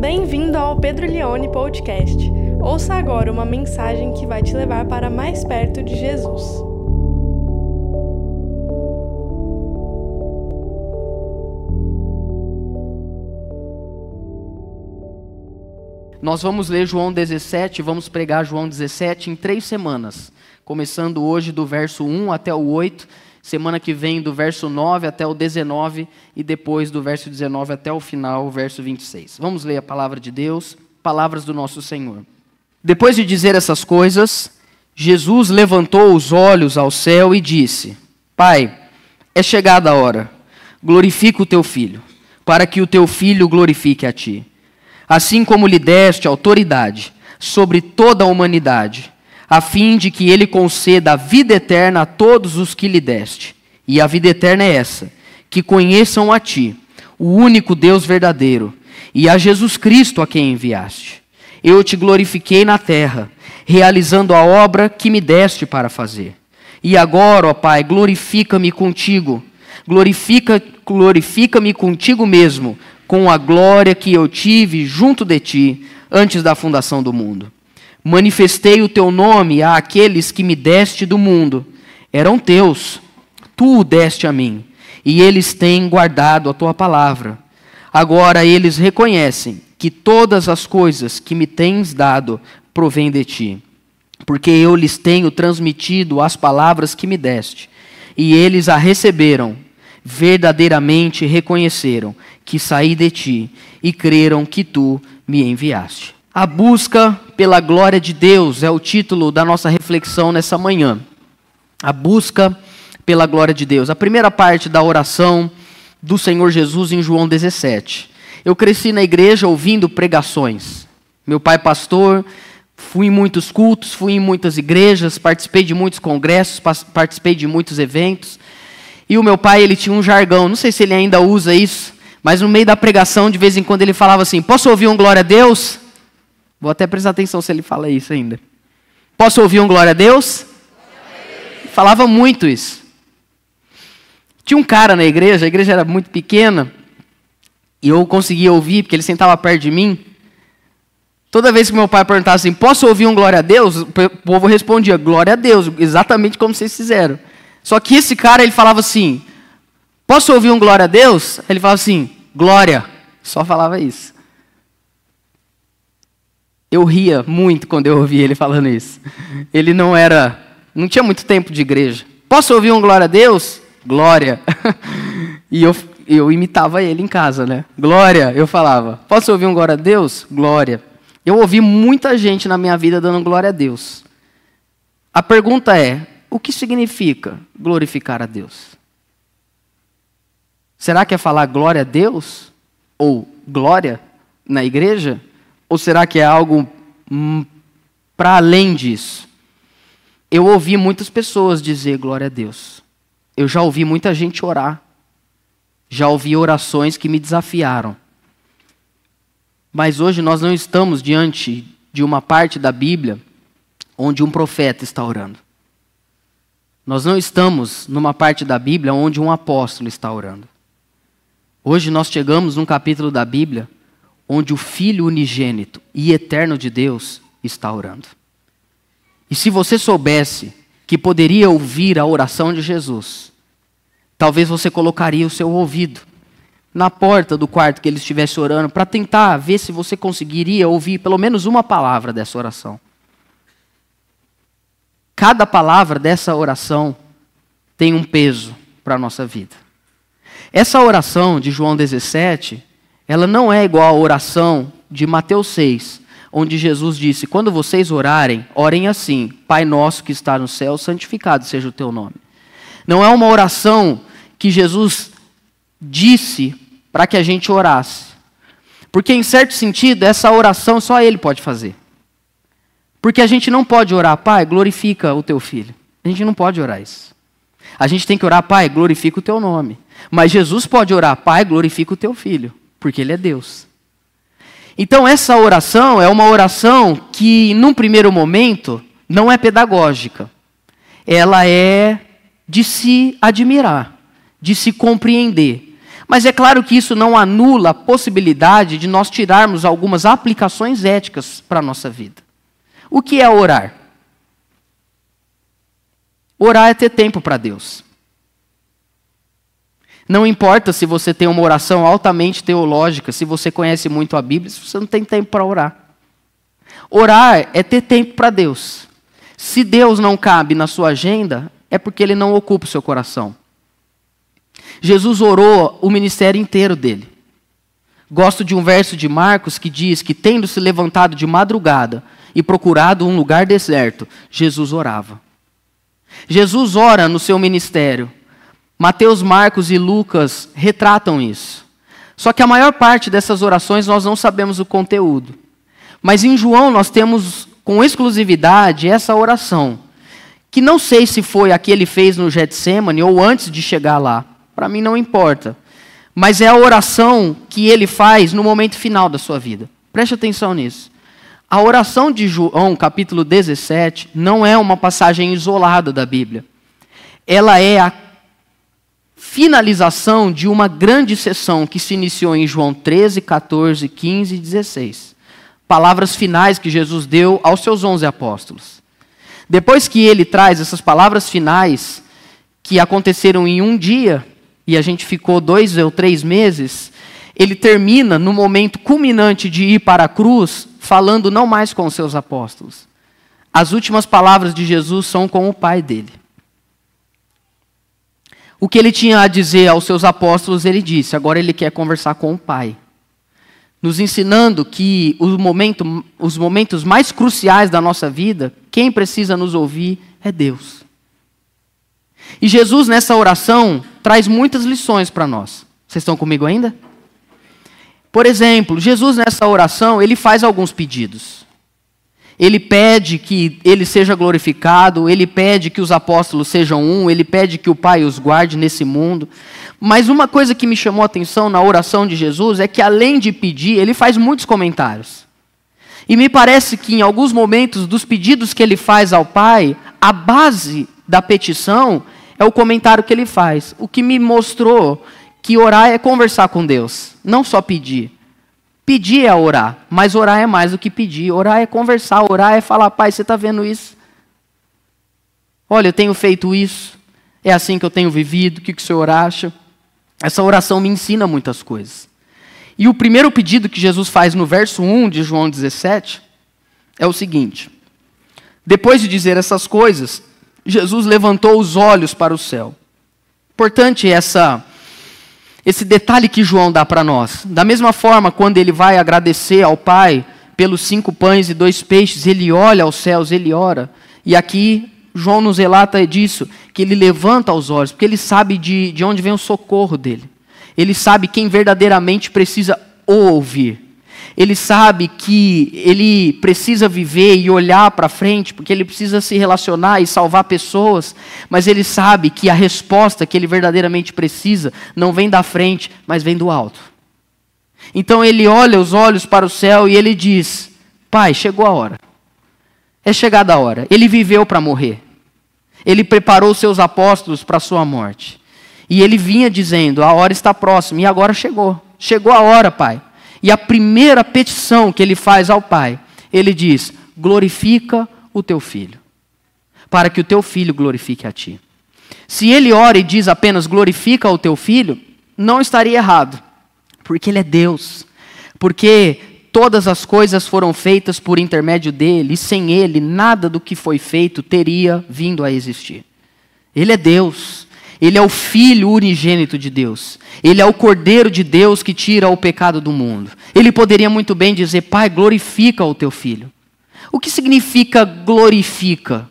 Bem-vindo ao Pedro Leone Podcast. Ouça agora uma mensagem que vai te levar para mais perto de Jesus. Nós vamos ler João 17, vamos pregar João 17 em 3 semanas. Começando hoje do verso 1 até o 8, semana que vem do verso 9 até o 19 e depois do verso 19 até o final, o verso 26. Vamos ler a palavra de Deus, palavras do nosso Senhor. Depois de dizer essas coisas, Jesus levantou os olhos ao céu e disse: Pai, é chegada a hora, glorifica o teu Filho, para que o teu Filho glorifique a ti. Assim como lhe deste autoridade sobre toda a humanidade, a fim de que ele conceda a vida eterna a todos os que lhe deste. E a vida eterna é essa, que conheçam a ti, o único Deus verdadeiro, e a Jesus Cristo a quem enviaste. Eu te glorifiquei na terra, realizando a obra que me deste para fazer. E agora, ó Pai, glorifica-me contigo, glorifica-me contigo mesmo, com a glória que eu tive junto de ti, antes da fundação do mundo. Manifestei o teu nome àqueles que me deste do mundo. Eram teus, tu o deste a mim, e eles têm guardado a tua palavra. Agora eles reconhecem que todas as coisas que me tens dado provêm de ti, porque eu lhes tenho transmitido as palavras que me deste, e eles a receberam, verdadeiramente reconheceram que saí de ti, e creram que tu me enviaste. A busca pela glória de Deus é o título da nossa reflexão nessa manhã. A busca pela glória de Deus. A primeira parte da oração do Senhor Jesus em João 17. Eu cresci na igreja ouvindo pregações. Meu pai pastor, fui em muitos cultos, fui em muitas igrejas, participei de muitos congressos, participei de muitos eventos. E o meu pai, ele tinha um jargão, não sei se ele ainda usa isso, mas no meio da pregação, de vez em quando ele falava assim: posso ouvir um glória a Deus? Vou até prestar atenção se ele fala isso ainda. Posso ouvir um glória a Deus? Falava muito isso. Tinha um cara na igreja, a igreja era muito pequena, e eu conseguia ouvir, porque ele sentava perto de mim. Toda vez que meu pai perguntava assim: posso ouvir um glória a Deus? O povo respondia: glória a Deus, exatamente como vocês fizeram. Só que esse cara, ele falava assim: posso ouvir um glória a Deus? Ele falava assim: glória. Só falava isso. Eu ria muito quando eu ouvia ele falando isso. Ele não tinha muito tempo de igreja. Posso ouvir um glória a Deus? Glória. E eu imitava ele em casa, né? Glória, eu falava. Posso ouvir um glória a Deus? Glória. Eu ouvi muita gente na minha vida dando glória a Deus. A pergunta é: o que significa glorificar a Deus? Será que é falar glória a Deus? Ou glória na igreja? Ou será que é algo para além disso? Eu ouvi muitas pessoas dizer glória a Deus. Eu já ouvi muita gente orar. Já ouvi orações que me desafiaram. Mas hoje nós não estamos diante de uma parte da Bíblia onde um profeta está orando. Nós não estamos numa parte da Bíblia onde um apóstolo está orando. Hoje nós chegamos num capítulo da Bíblia onde o Filho unigênito e eterno de Deus está orando. E se você soubesse que poderia ouvir a oração de Jesus, talvez você colocaria o seu ouvido na porta do quarto que ele estivesse orando, para tentar ver se você conseguiria ouvir pelo menos uma palavra dessa oração. Cada palavra dessa oração tem um peso para a nossa vida. Essa oração de João 17, ela não é igual à oração de Mateus 6, onde Jesus disse: quando vocês orarem, orem assim: Pai nosso que está no céu, santificado seja o teu nome. Não é uma oração que Jesus disse para que a gente orasse. Porque, em certo sentido, essa oração só Ele pode fazer. Porque a gente não pode orar: Pai, glorifica o teu filho. A gente não pode orar isso. A gente tem que orar: Pai, glorifica o teu nome. Mas Jesus pode orar: Pai, glorifica o teu filho. Porque Ele é Deus. Então essa oração é uma oração que, num primeiro momento, não é pedagógica. Ela é de se admirar, de se compreender. Mas é claro que isso não anula a possibilidade de nós tirarmos algumas aplicações éticas para a nossa vida. O que é orar? Orar é ter tempo para Deus. Não importa se você tem uma oração altamente teológica, se você conhece muito a Bíblia, se você não tem tempo para orar. Orar é ter tempo para Deus. Se Deus não cabe na sua agenda, é porque Ele não ocupa o seu coração. Jesus orou o ministério inteiro dele. Gosto de um verso de Marcos que diz que, tendo se levantado de madrugada e procurado um lugar deserto, Jesus orava. Jesus ora no seu ministério. Mateus, Marcos e Lucas retratam isso. Só que a maior parte dessas orações nós não sabemos o conteúdo. Mas em João nós temos com exclusividade essa oração, que não sei se foi a que ele fez no Getsêmani ou antes de chegar lá. Para mim não importa. Mas é a oração que ele faz no momento final da sua vida. Preste atenção nisso. A oração de João, capítulo 17, não é uma passagem isolada da Bíblia. Ela é a finalização de uma grande sessão que se iniciou em João 13, 14, 15 e 16. Palavras finais que Jesus deu aos seus 11 apóstolos. Depois que ele traz essas palavras finais, que aconteceram em um dia, e a gente ficou 2 ou 3 meses, ele termina no momento culminante de ir para a cruz, falando não mais com os seus apóstolos. As últimas palavras de Jesus são com o Pai dele. O que ele tinha a dizer aos seus apóstolos, ele disse. Agora ele quer conversar com o Pai. Nos ensinando que os momentos mais cruciais da nossa vida, quem precisa nos ouvir é Deus. E Jesus, nessa oração, traz muitas lições para nós. Vocês estão comigo ainda? Por exemplo, Jesus, nessa oração, ele faz alguns pedidos. Ele pede que ele seja glorificado, ele pede que os apóstolos sejam um, ele pede que o Pai os guarde nesse mundo. Mas uma coisa que me chamou a atenção na oração de Jesus é que, além de pedir, ele faz muitos comentários. E me parece que, em alguns momentos dos pedidos que ele faz ao Pai, a base da petição é o comentário que ele faz. O que me mostrou que orar é conversar com Deus, não só pedir. Pedir é orar, mas orar é mais do que pedir. Orar é conversar, orar é falar, Pai, você está vendo isso? Olha, eu tenho feito isso, é assim que eu tenho vivido, o que o Senhor acha? Essa oração me ensina muitas coisas. E o primeiro pedido que Jesus faz no verso 1 de João 17 é o seguinte. Depois de dizer essas coisas, Jesus levantou os olhos para o céu. Importante esse detalhe que João dá para nós. Da mesma forma, quando ele vai agradecer ao Pai pelos 5 pães e 2 peixes, ele olha aos céus, ele ora. E aqui, João nos relata disso, que ele levanta os olhos, porque ele sabe de onde vem o socorro dele. Ele sabe quem verdadeiramente precisa o ouvir. Ele sabe que ele precisa viver e olhar para frente, porque ele precisa se relacionar e salvar pessoas, mas ele sabe que a resposta que ele verdadeiramente precisa não vem da frente, mas vem do alto. Então ele olha os olhos para o céu e ele diz, Pai, chegou a hora. É chegada a hora. Ele viveu para morrer. Ele preparou seus apóstolos para a sua morte. E ele vinha dizendo, a hora está próxima, e agora chegou. Chegou a hora, Pai. E a primeira petição que ele faz ao Pai, ele diz, glorifica o teu filho, para que o teu filho glorifique a ti. Se ele ora e diz apenas glorifica o teu filho, não estaria errado, porque ele é Deus, porque todas as coisas foram feitas por intermédio dele, e sem ele nada do que foi feito teria vindo a existir. Ele é Deus. Ele é o Filho unigênito de Deus. Ele é o Cordeiro de Deus que tira o pecado do mundo. Ele poderia muito bem dizer, Pai, glorifica o teu Filho. O que significa glorifica?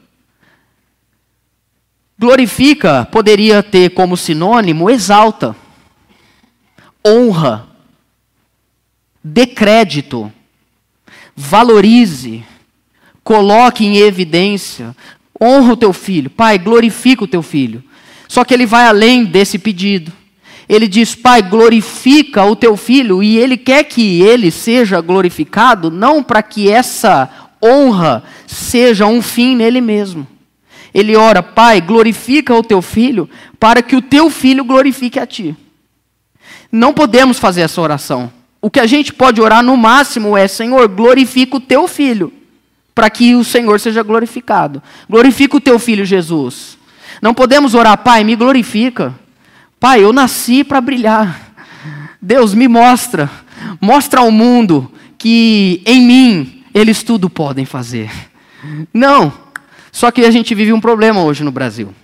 Glorifica poderia ter como sinônimo exalta, honra, dê crédito, valorize, coloque em evidência, honra o teu Filho. Pai, glorifica o teu Filho. Só que ele vai além desse pedido. Ele diz, Pai, glorifica o teu Filho, e ele quer que ele seja glorificado, não para que essa honra seja um fim nele mesmo. Ele ora, Pai, glorifica o teu Filho, para que o teu Filho glorifique a ti. Não podemos fazer essa oração. O que a gente pode orar no máximo é: Senhor, glorifica o teu filho, para que o Senhor seja glorificado. Glorifica o teu filho Jesus. Não podemos orar: Pai, me glorifica. Pai, eu nasci para brilhar. Deus, me mostra ao mundo que em mim eles tudo podem fazer. Não. Só que a gente vive um problema hoje no Brasil.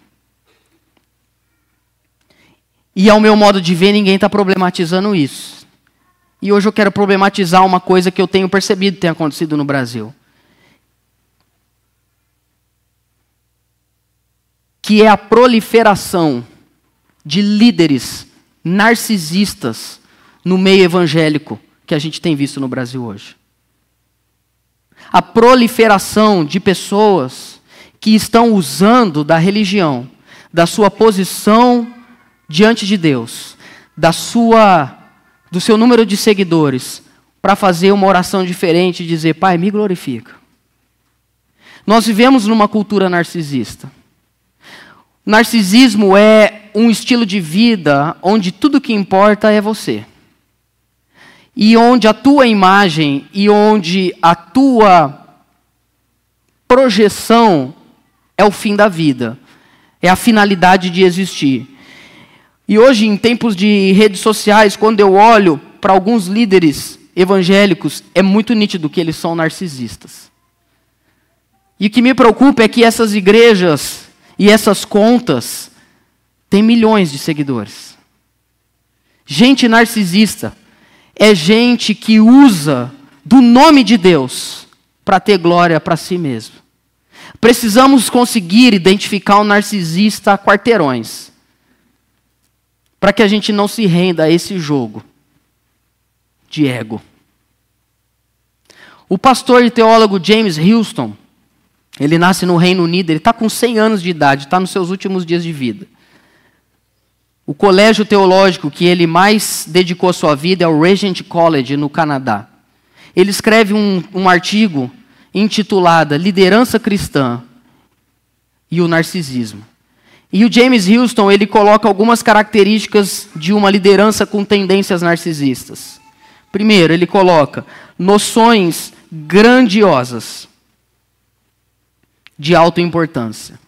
E ao meu modo de ver, ninguém está problematizando isso. E hoje eu quero problematizar uma coisa que eu tenho percebido que tem acontecido no Brasil. Que é a proliferação de líderes narcisistas no meio evangélico que a gente tem visto no Brasil hoje. A proliferação de pessoas que estão usando da religião, da sua posição diante de Deus, do seu número de seguidores, para fazer uma oração diferente e dizer: Pai, me glorifica. Nós vivemos numa cultura narcisista. Narcisismo é um estilo de vida onde tudo que importa é você. E onde a tua imagem e onde a tua projeção é o fim da vida. É a finalidade de existir. E hoje, em tempos de redes sociais, quando eu olho para alguns líderes evangélicos, é muito nítido que eles são narcisistas. E o que me preocupa é que essas igrejas e essas contas têm milhões de seguidores. Gente narcisista é gente que usa do nome de Deus para ter glória para si mesmo. Precisamos conseguir identificar um narcisista a quarteirões, para que a gente não se renda a esse jogo de ego. O pastor e teólogo James Houston, ele nasce no Reino Unido, ele está com 100 anos de idade, está nos seus últimos dias de vida. O colégio teológico que ele mais dedicou a sua vida é o Regent College, no Canadá. Ele escreve um artigo intitulado Liderança Cristã e o Narcisismo. E o James Houston, ele coloca algumas características de uma liderança com tendências narcisistas. Primeiro, ele coloca noções grandiosas de autoimportância,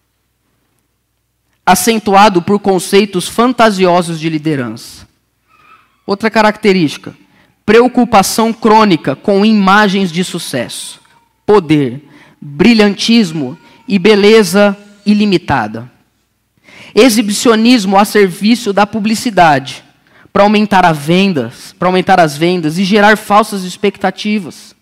acentuado por conceitos fantasiosos de liderança. Outra característica, preocupação crônica com imagens de sucesso, poder, brilhantismo e beleza ilimitada. Exibicionismo a serviço da publicidade, para aumentar as vendas e gerar falsas expectativas.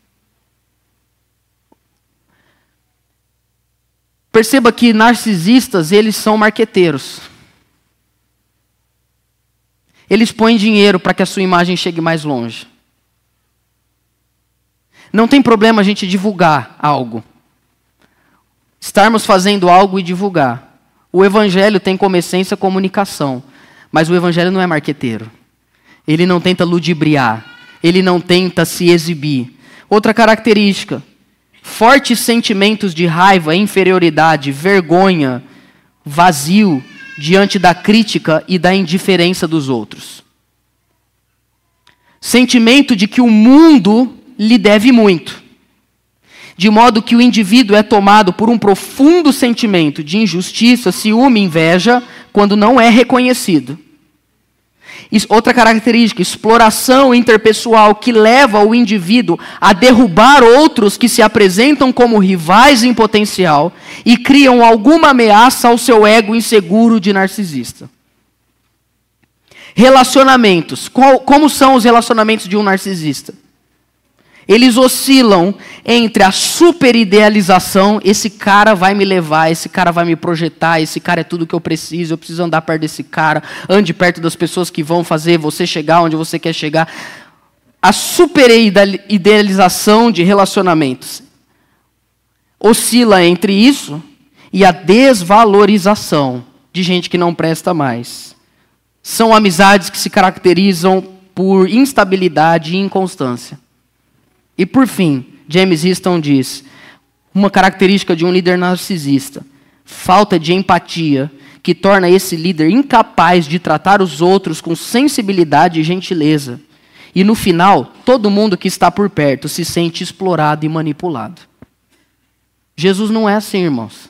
Perceba que narcisistas, eles são marqueteiros. Eles põem dinheiro para que a sua imagem chegue mais longe. Não tem problema a gente divulgar algo. Estarmos fazendo algo e divulgar. O evangelho tem como essência comunicação, mas o evangelho não é marqueteiro. Ele não tenta ludibriar, ele não tenta se exibir. Outra característica, fortes sentimentos de raiva, inferioridade, vergonha, vazio diante da crítica e da indiferença dos outros. Sentimento de que o mundo lhe deve muito, de modo que o indivíduo é tomado por um profundo sentimento de injustiça, ciúme, inveja, quando não é reconhecido. Outra característica, exploração interpessoal que leva o indivíduo a derrubar outros que se apresentam como rivais em potencial e criam alguma ameaça ao seu ego inseguro de narcisista. Relacionamentos. Como são os relacionamentos de um narcisista? Eles oscilam entre a superidealização, esse cara vai me levar, esse cara vai me projetar, esse cara é tudo que eu preciso andar perto desse cara, ande perto das pessoas que vão fazer você chegar onde você quer chegar. A superidealização de relacionamentos oscila entre isso e a desvalorização de gente que não presta mais. São amizades que se caracterizam por instabilidade e inconstância. E por fim, James Houston diz, uma característica de um líder narcisista, falta de empatia, que torna esse líder incapaz de tratar os outros com sensibilidade e gentileza. E no final, todo mundo que está por perto se sente explorado e manipulado. Jesus não é assim, irmãos.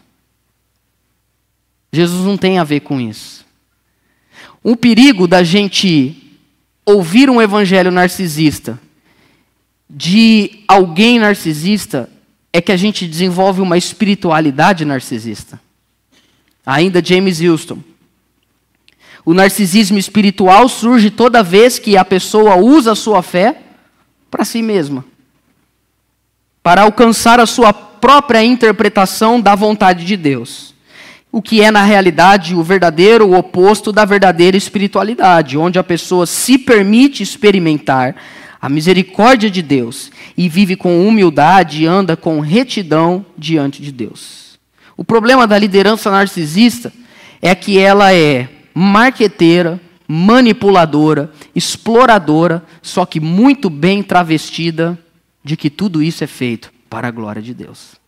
Jesus não tem a ver com isso. O perigo da gente ouvir um evangelho narcisista de alguém narcisista é que a gente desenvolve uma espiritualidade narcisista. Ainda James Houston. O narcisismo espiritual surge toda vez que a pessoa usa a sua fé para si mesma, para alcançar a sua própria interpretação da vontade de Deus. O que é, na realidade, o verdadeiro oposto da verdadeira espiritualidade, onde a pessoa se permite experimentar a misericórdia de Deus e vive com humildade e anda com retidão diante de Deus. O problema da liderança narcisista é que ela é marqueteira, manipuladora, exploradora, só que muito bem travestida de que tudo isso é feito para a glória de Deus.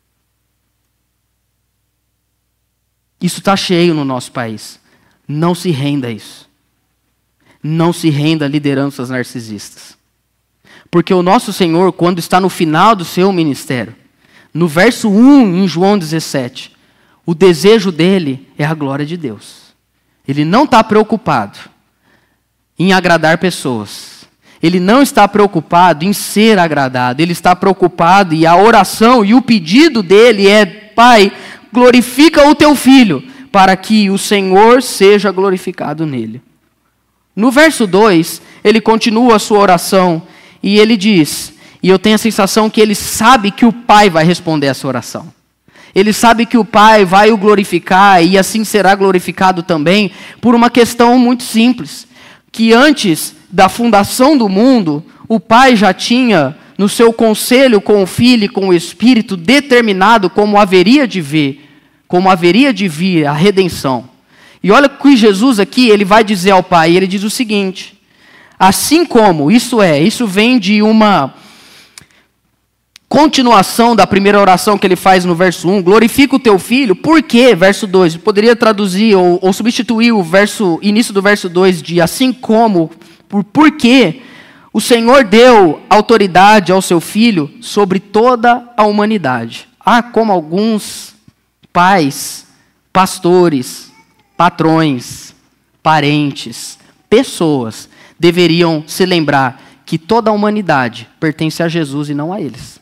Isso está cheio no nosso país. Não se renda a isso. Não se renda a lideranças narcisistas. Porque o nosso Senhor, quando está no final do seu ministério, no verso 1 em João 17, o desejo dele é a glória de Deus. Ele não está preocupado em agradar pessoas. Ele não está preocupado em ser agradado. Ele está preocupado e a oração e o pedido dele é: Pai, glorifica o teu filho, para que o Senhor seja glorificado nele. No verso 2, ele continua a sua oração e ele diz, e eu tenho a sensação que ele sabe que o Pai vai responder essa oração. Ele sabe que o Pai vai o glorificar e assim será glorificado também por uma questão muito simples, que antes da fundação do mundo, o Pai já tinha no seu conselho com o Filho e com o Espírito determinado como haveria de vir a redenção. E olha que Jesus aqui, ele vai dizer ao Pai, ele diz o seguinte: assim como, isso vem de uma continuação da primeira oração que ele faz no verso 1, glorifica o teu filho, por quê? Verso 2, poderia traduzir ou substituir o início do verso 2 de assim como, por quê? O Senhor deu autoridade ao seu filho sobre toda a humanidade. Como alguns pais, pastores, patrões, parentes, pessoas deveriam se lembrar que toda a humanidade pertence a Jesus e não a eles.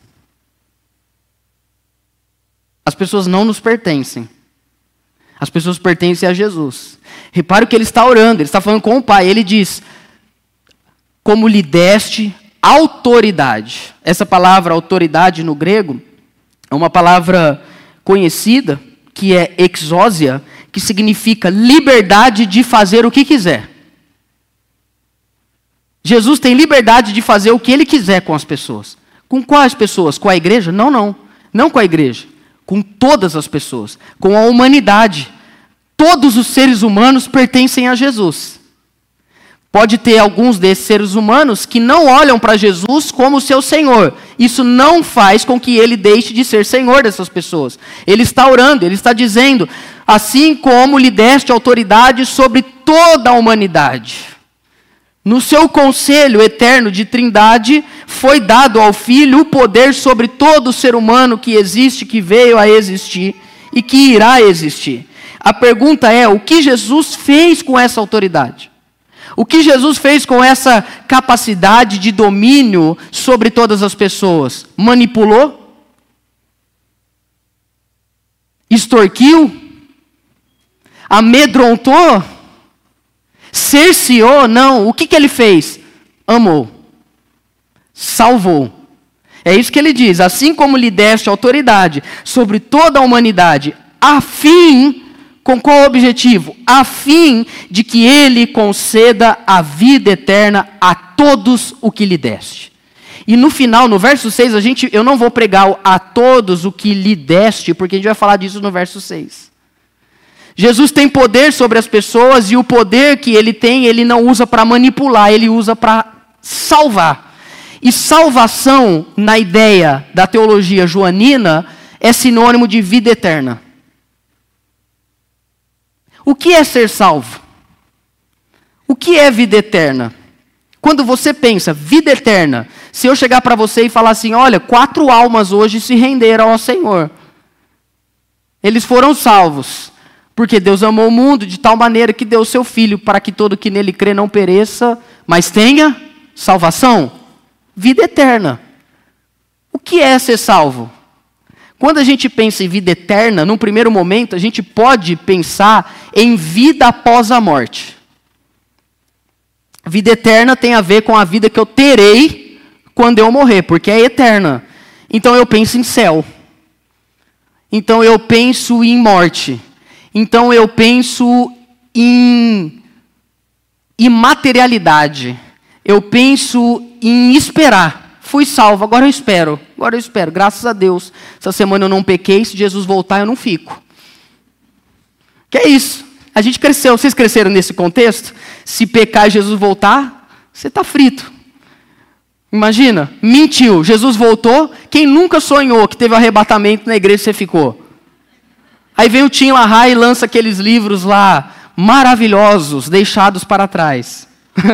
As pessoas não nos pertencem. As pessoas pertencem a Jesus. Repare o que ele está orando, ele está falando com o Pai. Ele diz, como lhe deste autoridade. Essa palavra autoridade no grego é uma palavra conhecida, que é exousia, que significa liberdade de fazer o que quiser. Jesus tem liberdade de fazer o que ele quiser com as pessoas. Com quais pessoas? Com a igreja? Não. Não com a igreja. Com todas as pessoas. Com a humanidade. Todos os seres humanos pertencem a Jesus. Pode ter alguns desses seres humanos que não olham para Jesus como seu Senhor. Isso não faz com que ele deixe de ser Senhor dessas pessoas. Ele está orando, ele está dizendo, assim como lhe deste autoridade sobre toda a humanidade. No seu conselho eterno de trindade, foi dado ao Filho o poder sobre todo ser humano que existe, que veio a existir e que irá existir. A pergunta é, o que Jesus fez com essa autoridade? O que Jesus fez com essa capacidade de domínio sobre todas as pessoas? Manipulou? Extorquiu? Amedrontou? Cerceou? Não. O que ele fez? Amou. Salvou. É isso que ele diz. Assim como lhe deste autoridade sobre toda a humanidade, a fim... Com qual objetivo? A fim de que ele conceda a vida eterna a todos o que lhe deste. E no final, no verso 6, eu não vou pregar a todos o que lhe deste, porque a gente vai falar disso no verso 6. Jesus tem poder sobre as pessoas e o poder que ele tem, ele não usa para manipular, ele usa para salvar. E salvação, na ideia da teologia joanina, é sinônimo de vida eterna. O que é ser salvo? O que é vida eterna? Quando você pensa vida eterna, se eu chegar para você e falar assim, olha, 4 almas hoje se renderam ao Senhor. Eles foram salvos, porque Deus amou o mundo de tal maneira que deu o seu Filho, para que todo que nele crê não pereça, mas tenha salvação, vida eterna. O que é ser salvo? Quando a gente pensa em vida eterna, num primeiro momento, a gente pode pensar em vida após a morte. Vida eterna tem a ver com a vida que eu terei quando eu morrer, porque é eterna. Então eu penso em céu. Então eu penso em morte. Então eu penso em imaterialidade. Eu penso em esperar. Fui salvo, agora eu espero. Agora eu espero, graças a Deus. Essa semana eu não pequei, se Jesus voltar eu não fico. Que é isso? A gente cresceu, vocês cresceram nesse contexto? Se pecar e Jesus voltar, você está frito. Imagina, mentiu, Jesus voltou, quem nunca sonhou que teve um arrebatamento na igreja você ficou? Aí vem o Tim LaHaye e lança aqueles livros lá, maravilhosos, deixados para trás.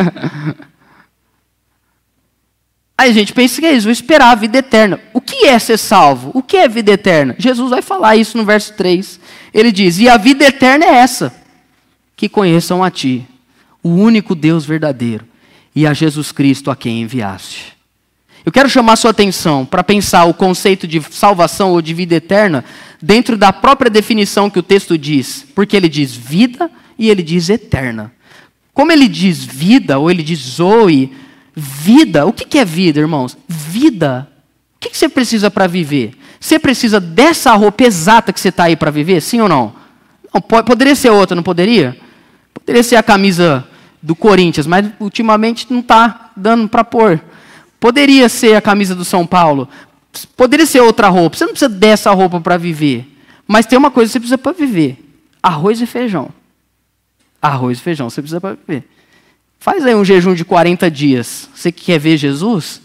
Aí a gente pensa que é isso, vou esperar a vida eterna. O que é ser salvo? O que é vida eterna? Jesus vai falar isso no verso 3. Ele diz, e a vida eterna é essa, que conheçam a ti, o único Deus verdadeiro, e a Jesus Cristo a quem enviaste. Eu quero chamar sua atenção para pensar o conceito de salvação ou de vida eterna dentro da própria definição que o texto diz. Porque ele diz vida e ele diz eterna. Como ele diz vida, ou ele diz zoe, vida, o que é vida, irmãos? Vida, o que você precisa para viver? Você precisa dessa roupa exata que você está aí para viver, sim ou não? Não, poderia ser outra, não poderia? Poderia ser a camisa do Corinthians, mas ultimamente não está dando para pôr. Poderia ser a camisa do São Paulo. Poderia ser outra roupa. Você não precisa dessa roupa para viver. Mas tem uma coisa que você precisa para viver. Arroz e feijão. Arroz e feijão você precisa para viver. Faz aí um jejum de 40 dias. Você que quer ver Jesus?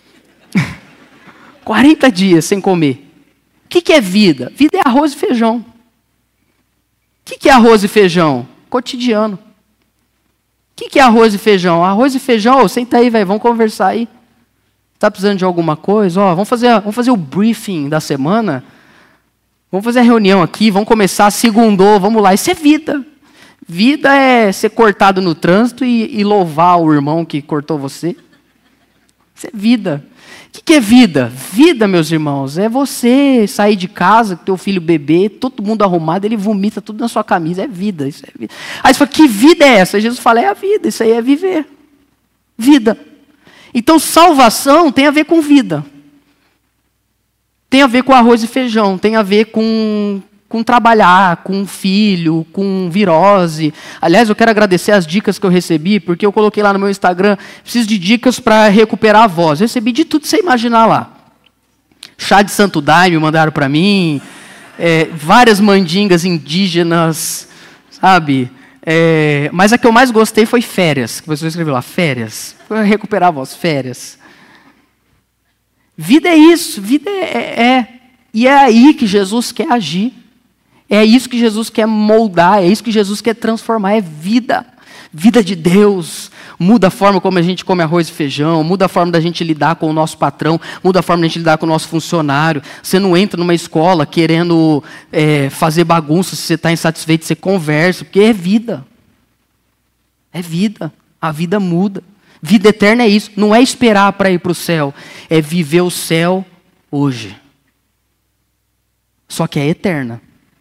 40 dias sem comer. O que é vida? Vida é arroz e feijão. O que é arroz e feijão? Cotidiano. O que é arroz e feijão? Arroz e feijão, senta aí, velho, vamos conversar aí. Está precisando de alguma coisa? Ó, vamos fazer o briefing da semana. Vamos fazer a reunião aqui, vamos começar, segundou, vamos lá. Isso é vida. Vida é ser cortado no trânsito e louvar o irmão que cortou você. Isso é vida. O que é vida? Vida, meus irmãos, é você sair de casa, teu filho bebê, todo mundo arrumado, ele vomita tudo na sua camisa. É vida, isso é vida. Aí você fala, que vida é essa? Jesus fala, é a vida, isso aí é viver. Vida. Então, salvação tem a ver com vida. Tem a ver com arroz e feijão, tem a ver com trabalhar, com filho, com virose. Aliás, eu quero agradecer as dicas que eu recebi, porque eu coloquei lá no meu Instagram, preciso de dicas para recuperar a voz. Eu recebi de tudo que você imaginar lá. Chá de santo daime mandaram para mim, várias mandingas indígenas, sabe? Mas a que eu mais gostei foi férias, que você escreveu lá, férias. Foi recuperar a voz, férias. Vida é isso, vida e é aí que Jesus quer agir. É isso que Jesus quer moldar, é isso que Jesus quer transformar, é vida. Vida de Deus. Muda a forma como a gente come arroz e feijão, muda a forma da gente lidar com o nosso patrão, muda a forma da gente lidar com o nosso funcionário. Você não entra numa escola querendo fazer bagunça, se você está insatisfeito, você conversa, porque é vida. É vida. A vida muda. Vida eterna é isso. Não é esperar para ir para o céu, é viver o céu hoje. Só que é eterna.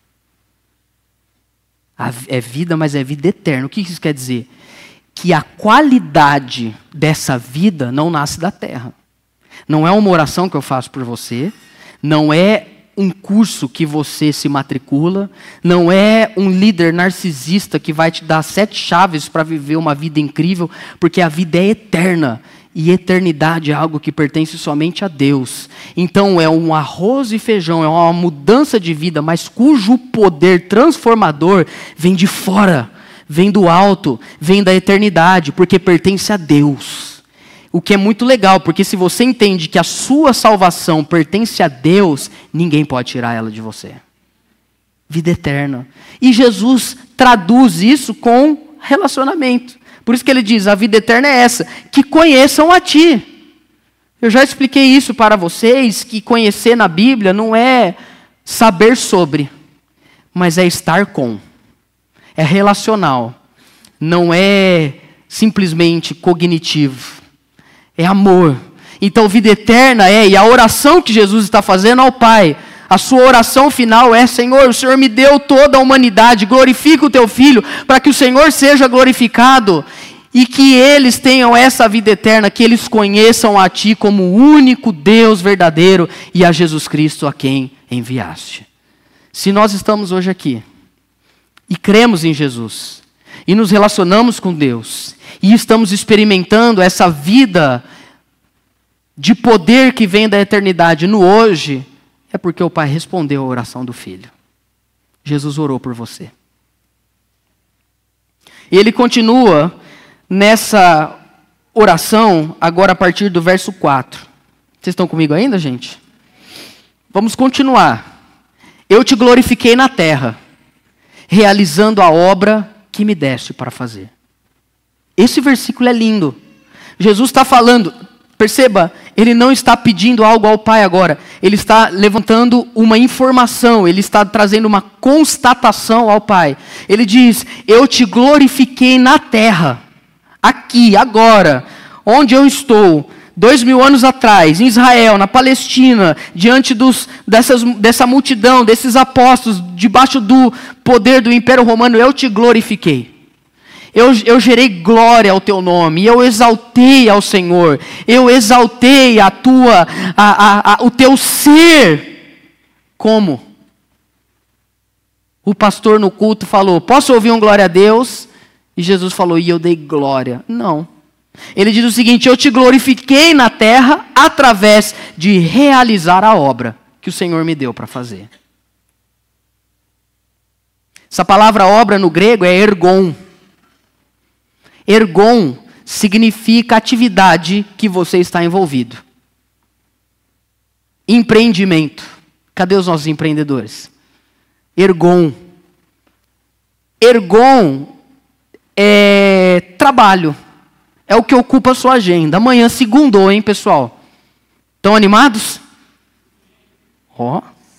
É vida, mas é vida eterna. O que isso quer dizer? Que a qualidade dessa vida não nasce da terra. Não é uma oração que eu faço por você, não é um curso que você se matricula, não é um líder narcisista que vai te dar 7 chaves para viver uma vida incrível, porque a vida é eterna. E eternidade é algo que pertence somente a Deus. Então é um arroz e feijão, é uma mudança de vida, mas cujo poder transformador vem de fora, vem do alto, vem da eternidade, porque pertence a Deus. O que é muito legal, porque se você entende que a sua salvação pertence a Deus, ninguém pode tirar ela de você. Vida eterna. E Jesus traduz isso com relacionamento. Por isso que ele diz, a vida eterna é essa, que conheçam a ti. Eu já expliquei isso para vocês, que conhecer na Bíblia não é saber sobre, mas é estar com. É relacional. Não é simplesmente cognitivo. É amor. Então, vida eterna e a oração que Jesus está fazendo ao Pai, a sua oração final é: Senhor, o Senhor me deu toda a humanidade, glorifica o teu Filho, para que o Senhor seja glorificado, e que eles tenham essa vida eterna, que eles conheçam a Ti como o único Deus verdadeiro e a Jesus Cristo a quem enviaste. Se nós estamos hoje aqui, e cremos em Jesus, e nos relacionamos com Deus, e estamos experimentando essa vida de poder que vem da eternidade no hoje, é porque o Pai respondeu a oração do Filho. Jesus orou por você. E ele continua nessa oração, agora a partir do verso 4. Vocês estão comigo ainda, gente? Vamos continuar. Eu te glorifiquei na terra, realizando a obra que me deste para fazer. Esse versículo é lindo. Jesus está falando, perceba, ele não está pedindo algo ao Pai agora. Ele está levantando uma informação, ele está trazendo uma constatação ao Pai. Ele diz, eu te glorifiquei na terra, aqui, agora, onde eu estou, 2000 anos atrás, em Israel, na Palestina, diante dessa multidão, desses apóstolos, debaixo do poder do Império Romano, eu te glorifiquei. Eu gerei glória ao teu nome, eu exaltei ao Senhor, eu exaltei o teu ser. Como? O pastor no culto falou, posso ouvir um glória a Deus? E Jesus falou, e eu dei glória. Não. Ele diz o seguinte, eu te glorifiquei na terra através de realizar a obra que o Senhor me deu para fazer. Essa palavra obra no grego é ergon. Ergon significa atividade que você está envolvido. Empreendimento. Cadê os nossos empreendedores? Ergon. Ergon é trabalho. É o que ocupa a sua agenda. Amanhã segundou, hein, pessoal? Estão animados? Ó.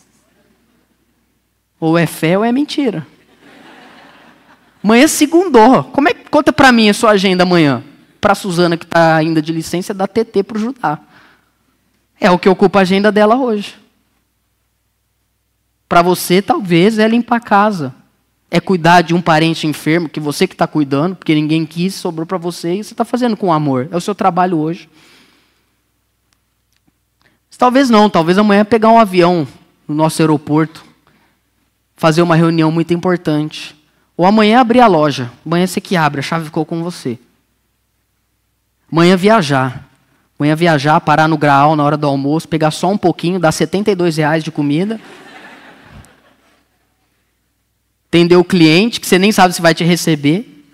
Ou é fé ou é mentira. Amanhã segundou. Conta pra mim a sua agenda amanhã. Pra Suzana que está ainda de licença, dá TT pro Judá. É o que ocupa a agenda dela hoje. Para você, talvez, é limpar a casa. É cuidar de um parente enfermo, que você que está cuidando, porque ninguém quis, sobrou para você, e você está fazendo com amor. É o seu trabalho hoje. Mas talvez não, talvez amanhã pegar um avião no nosso aeroporto, fazer uma reunião muito importante. Ou amanhã abrir a loja. Amanhã você que abre, a chave ficou com você. Amanhã viajar. Amanhã viajar, parar no Graal na hora do almoço, pegar só um pouquinho, dar R$72 de comida. Atender o cliente, que você nem sabe se vai te receber.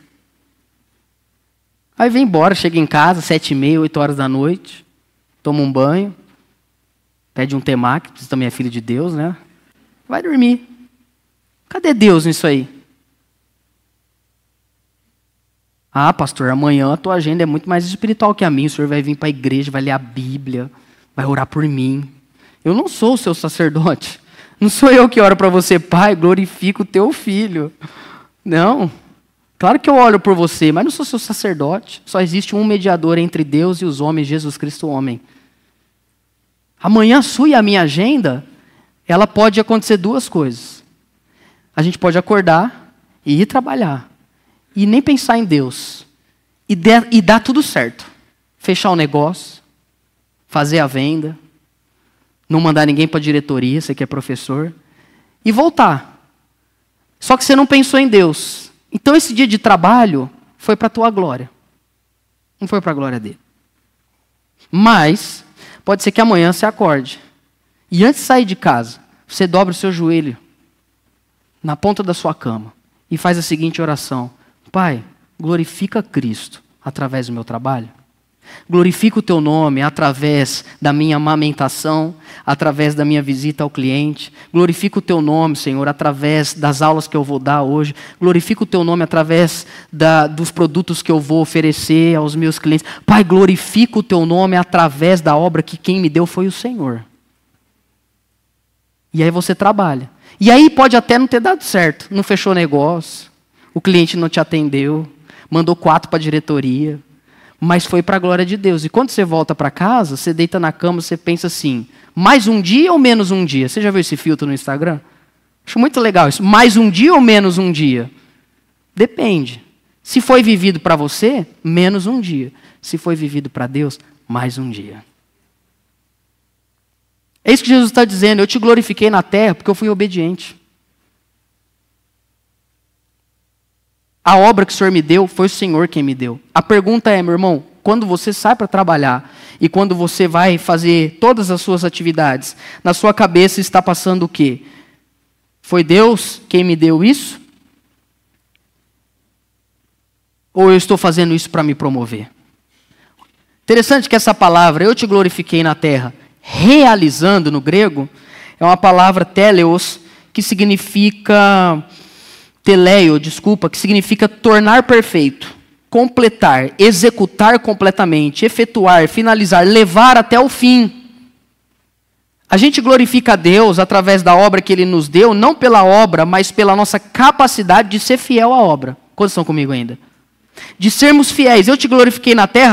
Aí vem embora, chega em casa, 7h30, 8 horas da noite, toma um banho, pede um temaki, você também é filho de Deus, né? Vai dormir. Cadê Deus nisso aí? Ah, pastor, amanhã a tua agenda é muito mais espiritual que a minha. O senhor vai vir para a igreja, vai ler a Bíblia, vai orar por mim. Eu não sou o seu sacerdote. Não sou eu que oro para você, Pai, glorifica o teu filho. Não. Claro que eu oro por você, mas não sou seu sacerdote. Só existe um mediador entre Deus e os homens, Jesus Cristo, o homem. Amanhã a sua e a minha agenda, ela pode acontecer duas coisas. A gente pode acordar e ir trabalhar. E nem pensar em Deus. E dar tudo certo. Fechar o negócio. Fazer a venda. Não mandar ninguém para a diretoria, você que é professor. E voltar. Só que você não pensou em Deus. Então esse dia de trabalho foi para a tua glória. Não foi para a glória dele. Mas, pode ser que amanhã você acorde. E antes de sair de casa, você dobra o seu joelho na ponta da sua cama. E faz a seguinte oração. Pai, glorifica Cristo através do meu trabalho. Glorifica o teu nome através da minha amamentação, através da minha visita ao cliente. Glorifica o teu nome, Senhor, através das aulas que eu vou dar hoje. Glorifica o teu nome através dos produtos que eu vou oferecer aos meus clientes. Pai, glorifica o teu nome através da obra que quem me deu foi o Senhor. E aí você trabalha. E aí pode até não ter dado certo. Não fechou negócio, o cliente não te atendeu, mandou 4 para a diretoria. Mas foi para a glória de Deus. E quando você volta para casa, você deita na cama, você pensa assim, mais um dia ou menos um dia? Você já viu esse filtro no Instagram? Acho muito legal isso. Mais um dia ou menos um dia? Depende. Se foi vivido para você, menos um dia. Se foi vivido para Deus, mais um dia. É isso que Jesus está dizendo. Eu te glorifiquei na terra porque eu fui obediente. A obra que o Senhor me deu, foi o Senhor quem me deu. A pergunta é, meu irmão, quando você sai para trabalhar e quando você vai fazer todas as suas atividades, na sua cabeça está passando o quê? Foi Deus quem me deu isso? Ou eu estou fazendo isso para me promover? Interessante que essa palavra, eu te glorifiquei na terra, realizando no grego, é uma palavra teleos, que significa... Teleio, que significa tornar perfeito, completar, executar completamente, efetuar, finalizar, levar até o fim. A gente glorifica a Deus através da obra que Ele nos deu, não pela obra, mas pela nossa capacidade de ser fiel à obra. Quantos estão comigo ainda? De sermos fiéis. Eu te glorifiquei na terra,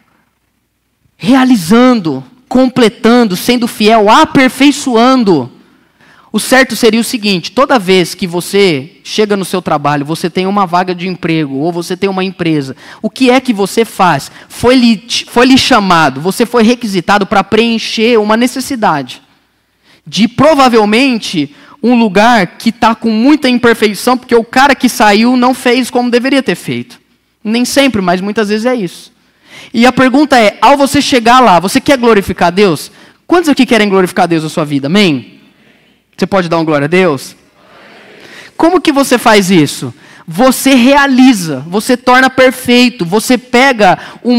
realizando, completando, sendo fiel, aperfeiçoando. O certo seria o seguinte, toda vez que você chega no seu trabalho, você tem uma vaga de emprego, ou você tem uma empresa, o que é que você faz? Foi lhe chamado, você foi requisitado para preencher uma necessidade de provavelmente um lugar que está com muita imperfeição, porque o cara que saiu não fez como deveria ter feito. Nem sempre, mas muitas vezes é isso. E a pergunta é, ao você chegar lá, você quer glorificar a Deus? Quantos aqui querem glorificar a Deus na sua vida? Amém? Você pode dar uma glória a Deus? Como que você faz isso? Você realiza, você torna perfeito, você pega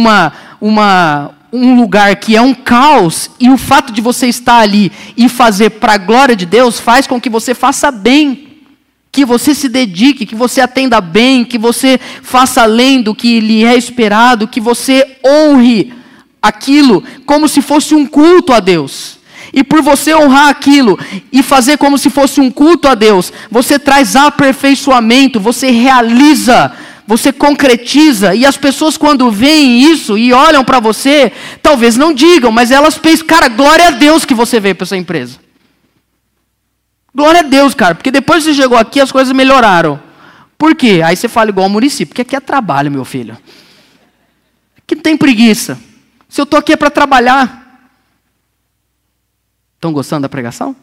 um lugar que é um caos e o fato de você estar ali e fazer para a glória de Deus faz com que você faça bem, que você se dedique, que você atenda bem, que você faça além do que lhe é esperado, que você honre aquilo como se fosse um culto a Deus. E por você honrar aquilo e fazer como se fosse um culto a Deus, você traz aperfeiçoamento, você realiza, você concretiza. E as pessoas quando veem isso e olham para você, talvez não digam, mas elas pensam, cara, glória a Deus que você veio para essa empresa. Glória a Deus, cara, porque depois que você chegou aqui as coisas melhoraram. Por quê? Aí você fala igual ao Muricy, porque aqui é trabalho, meu filho. Aqui não tem preguiça. Se eu estou aqui é para trabalhar. Estão gostando da pregação?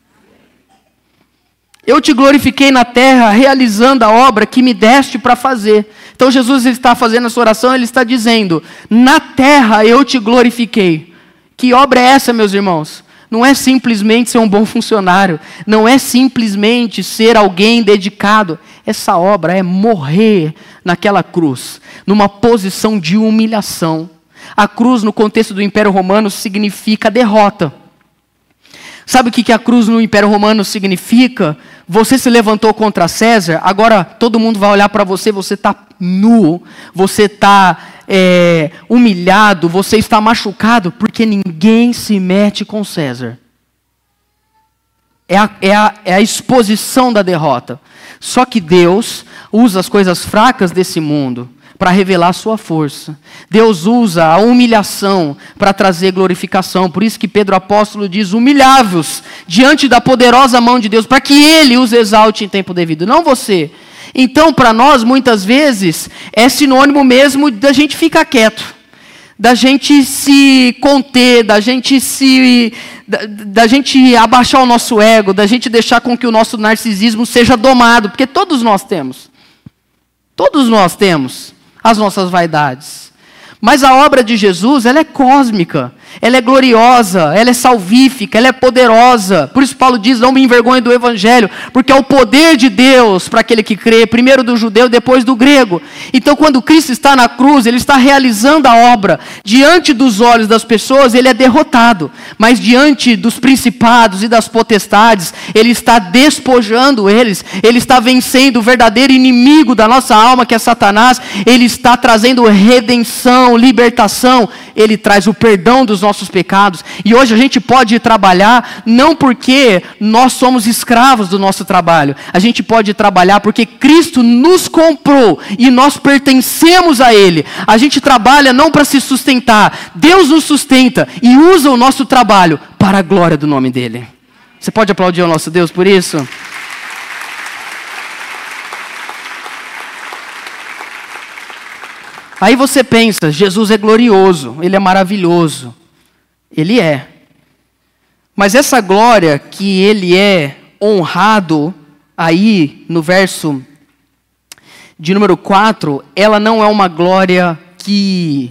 Eu te glorifiquei na terra, realizando a obra que me deste para fazer. Então Jesus está fazendo essa oração, ele está dizendo, na terra eu te glorifiquei. Que obra é essa, meus irmãos? Não é simplesmente ser um bom funcionário, não é simplesmente ser alguém dedicado. Essa obra é morrer naquela cruz, numa posição de humilhação. A cruz, no contexto do Império Romano, significa derrota. Sabe o que a cruz no Império Romano significa? Você se levantou contra César, agora todo mundo vai olhar para você, você está nu, você está humilhado, você está machucado, porque ninguém se mete com César. É a exposição da derrota. Só que Deus usa as coisas fracas desse mundo para revelar a sua força. Deus usa a humilhação para trazer glorificação. Por isso que Pedro apóstolo diz, humilhai-vos diante da poderosa mão de Deus, para que Ele os exalte em tempo devido, não você. Então, para nós, muitas vezes, é sinônimo mesmo da gente ficar quieto, da gente se conter, da gente abaixar o nosso ego, da gente deixar com que o nosso narcisismo seja domado, porque todos nós temos as nossas vaidades. Mas a obra de Jesus, ela é cósmica. ela é gloriosa, ela é salvífica, ela é poderosa. Por isso Paulo diz, não me envergonhe do Evangelho, porque é o poder de Deus para aquele que crê, primeiro do judeu, depois do grego. Então quando Cristo está na cruz, Ele está realizando a obra. Diante dos olhos das pessoas, Ele é derrotado, mas diante dos principados e das potestades, Ele está despojando eles, Ele está vencendo o verdadeiro inimigo da nossa alma, que é Satanás. Ele está trazendo redenção, libertação, Ele traz o perdão dos nossos pecados. E hoje a gente pode ir trabalhar não porque nós somos escravos do nosso trabalho. A gente pode ir trabalhar porque Cristo nos comprou e nós pertencemos a Ele. A gente trabalha não para se sustentar. Deus nos sustenta e usa o nosso trabalho para a glória do nome dEle. Você pode aplaudir ao nosso Deus por isso? Aí você pensa, Jesus é glorioso, Ele é maravilhoso. Ele é. Mas essa glória que Ele é honrado, aí no verso de número 4, ela não é uma glória que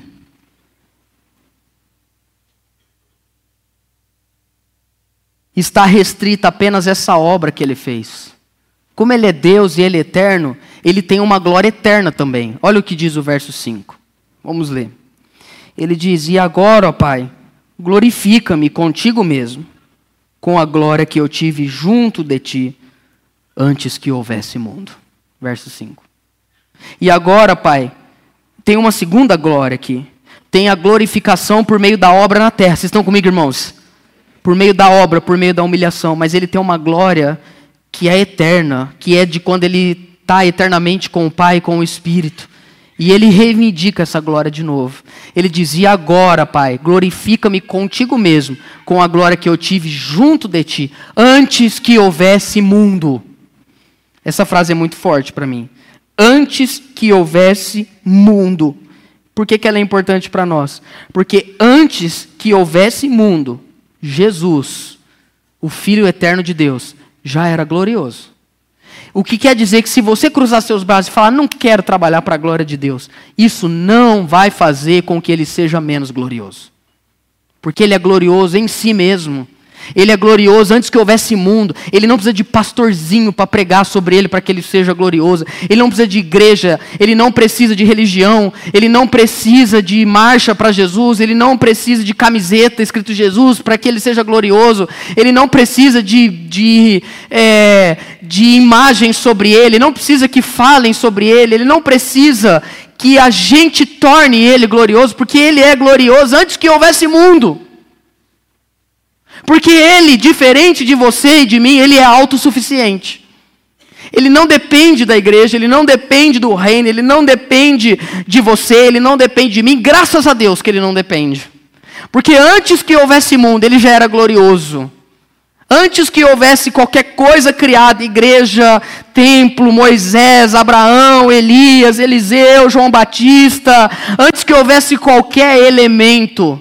está restrita apenas a essa obra que Ele fez. Como Ele é Deus e Ele é eterno, Ele tem uma glória eterna também. Olha o que diz o verso 5. Vamos ler. Ele diz, e agora, ó Pai, glorifica-me contigo mesmo, com a glória que eu tive junto de Ti, antes que houvesse mundo. Verso 5. E agora, Pai, tem uma segunda glória aqui. Tem a glorificação por meio da obra na terra. Vocês estão comigo, irmãos? Por meio da obra, por meio da humilhação. Mas Ele tem uma glória que é eterna, que é de quando Ele está eternamente com o Pai e com o Espírito. E Ele reivindica essa glória de novo. Ele diz, e agora, Pai, glorifica-me contigo mesmo, com a glória que eu tive junto de Ti, antes que houvesse mundo. Essa frase é muito forte para mim. Antes que houvesse mundo. Por que ela é importante para nós? Porque antes que houvesse mundo, Jesus, o Filho eterno de Deus, já era glorioso. O que quer dizer que se você cruzar seus braços e falar, não quero trabalhar para a glória de Deus, isso não vai fazer com que Ele seja menos glorioso. Porque Ele é glorioso em si mesmo. Ele é glorioso antes que houvesse mundo. Ele não precisa de pastorzinho para pregar sobre Ele para que Ele seja glorioso. Ele não precisa de igreja, Ele não precisa de religião, Ele não precisa de marcha para Jesus, Ele não precisa de camiseta escrito Jesus para que Ele seja glorioso. Ele não precisa de imagens sobre Ele, não precisa que falem sobre Ele, Ele não precisa que a gente torne Ele glorioso, porque Ele é glorioso antes que houvesse mundo. Porque Ele, diferente de você e de mim, Ele é autossuficiente. Ele não depende da igreja, Ele não depende do reino, Ele não depende de você, Ele não depende de mim. Graças a Deus que Ele não depende. Porque antes que houvesse mundo, Ele já era glorioso. Antes que houvesse qualquer coisa criada, igreja, templo, Moisés, Abraão, Elias, Eliseu, João Batista, antes que houvesse qualquer elemento,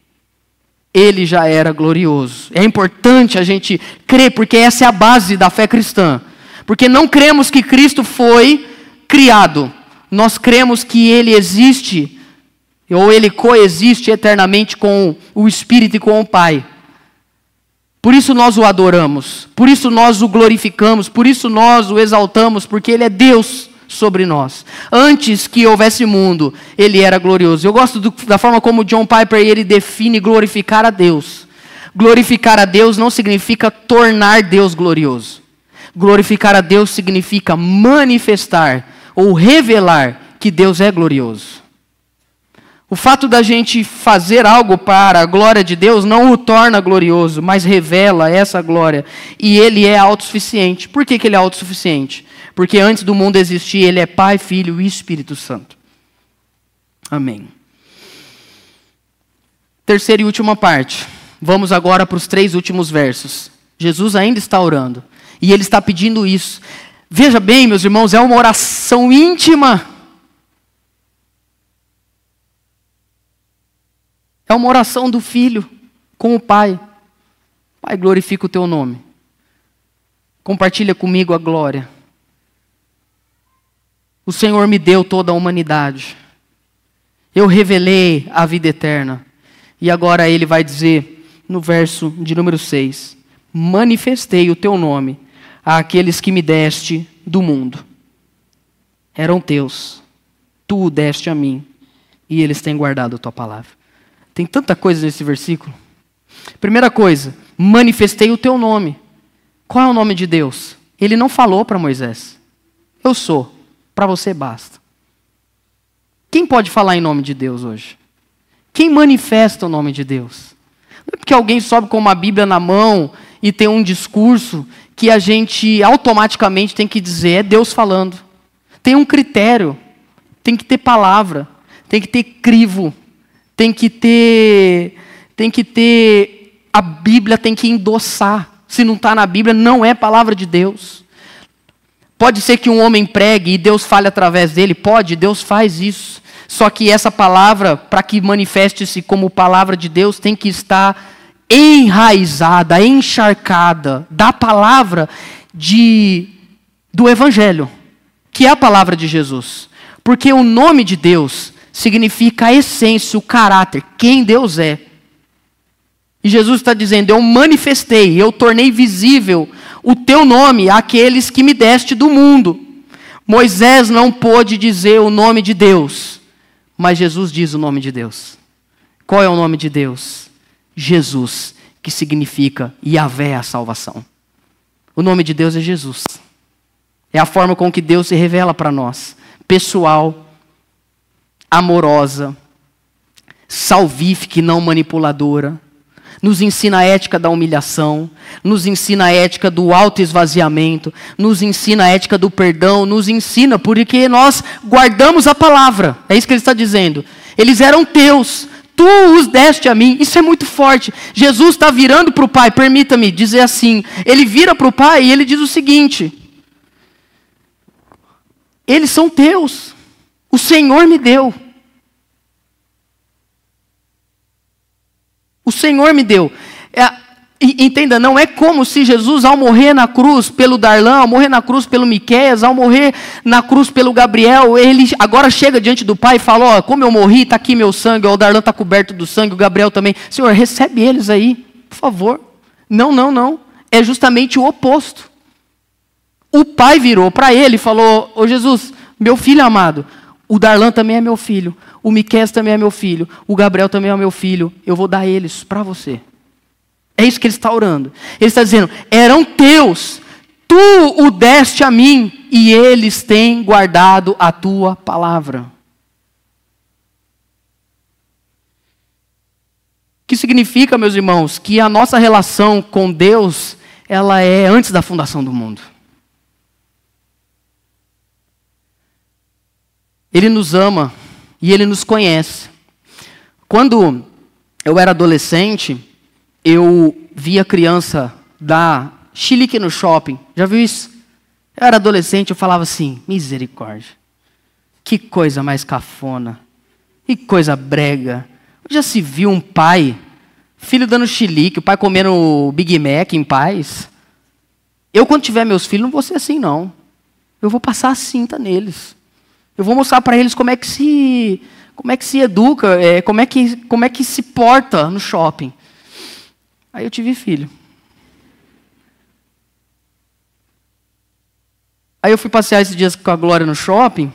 Ele já era glorioso. É importante a gente crer, porque essa é a base da fé cristã. Porque não cremos que Cristo foi criado. Nós cremos que Ele existe, ou Ele coexiste eternamente com o Espírito e com o Pai. Por isso nós o adoramos, por isso nós o glorificamos, por isso nós o exaltamos, porque Ele é Deus sobre nós. Antes que houvesse mundo, Ele era glorioso. Eu gosto da forma como John Piper ele define glorificar a Deus. Glorificar a Deus não significa tornar Deus glorioso. Glorificar a Deus significa manifestar ou revelar que Deus é glorioso. O fato da gente fazer algo para a glória de Deus não o torna glorioso, mas revela essa glória. E Ele é autossuficiente. Por que Ele é autossuficiente? Porque antes do mundo existir, Ele é Pai, Filho e Espírito Santo. Amém. Terceira e última parte. Vamos agora para os 3 últimos versos. Jesus ainda está orando. E Ele está pedindo isso. Veja bem, meus irmãos, é uma oração íntima. É uma oração do Filho com o Pai. Pai, glorifica o Teu nome. Compartilha comigo a glória. O Senhor me deu toda a humanidade. Eu revelei a vida eterna. E agora ele vai dizer, no verso de número 6, manifestei o teu nome àqueles que me deste do mundo. Eram teus, tu o deste a mim, e eles têm guardado a tua palavra. Tem tanta coisa nesse versículo. Primeira coisa, manifestei o teu nome. Qual é o nome de Deus? Ele não falou para Moisés. Eu sou, para você basta. Quem pode falar em nome de Deus hoje? Quem manifesta o nome de Deus? Não é porque alguém sobe com uma Bíblia na mão e tem um discurso que a gente automaticamente tem que dizer, é Deus falando. Tem um critério, tem que ter palavra, tem que ter crivo, tem que ter, a Bíblia tem que endossar. Se não está na Bíblia, não é palavra de Deus. Pode ser que um homem pregue e Deus fale através dele? Pode, Deus faz isso. Só que essa palavra, para que manifeste-se como palavra de Deus, tem que estar enraizada, encharcada da palavra do Evangelho, que é a palavra de Jesus. Porque o nome de Deus significa a essência, o caráter, quem Deus é. E Jesus está dizendo, eu manifestei, eu tornei visível o teu nome àqueles que me deste do mundo. Moisés não pôde dizer o nome de Deus, mas Jesus diz o nome de Deus. Qual é o nome de Deus? Jesus, que significa Yahvé, a salvação. O nome de Deus é Jesus. É a forma com que Deus se revela para nós. Pessoal, amorosa, salvífica e não manipuladora. Nos ensina a ética da humilhação, nos ensina a ética do autoesvaziamento, nos ensina a ética do perdão, nos ensina porque nós guardamos a palavra. É isso que ele está dizendo. Eles eram teus, tu os deste a mim. Isso é muito forte. Jesus está virando para o Pai, permita-me dizer assim. Ele vira para o Pai e ele diz o seguinte: eles são teus, o Senhor me deu. O Senhor me deu. Entenda, não é como se Jesus, ao morrer na cruz pelo Darlan, ao morrer na cruz pelo Miqueias, ao morrer na cruz pelo Gabriel, ele agora chega diante do Pai e fala, ó, como eu morri, está aqui meu sangue, ó, o Darlan está coberto do sangue, o Gabriel também. Senhor, recebe eles aí, por favor. Não, não, não. É justamente o oposto. O Pai virou para ele e falou, ô Jesus, meu filho amado, o Darlan também é meu filho, o Miqueias também é meu filho, o Gabriel também é meu filho, eu vou dar eles para você. É isso que ele está orando. Ele está dizendo, eram teus, tu o deste a mim, e eles têm guardado a tua palavra. O que significa, meus irmãos, que a nossa relação com Deus, ela é antes da fundação do mundo. Ele nos ama e Ele nos conhece. Quando eu era adolescente, eu via criança dar chilique no shopping. Já viu isso? Eu era adolescente, eu falava assim, misericórdia. Que coisa mais cafona. Que coisa brega. Já se viu um pai, filho dando chilique, o pai comendo Big Mac em paz? Eu, quando tiver meus filhos, não vou ser assim, não. Eu vou passar a cinta neles. Eu vou mostrar para eles como é que se educa, como é que se porta no shopping. Aí eu tive filho. Aí eu fui passear esses dias com a Glória no shopping.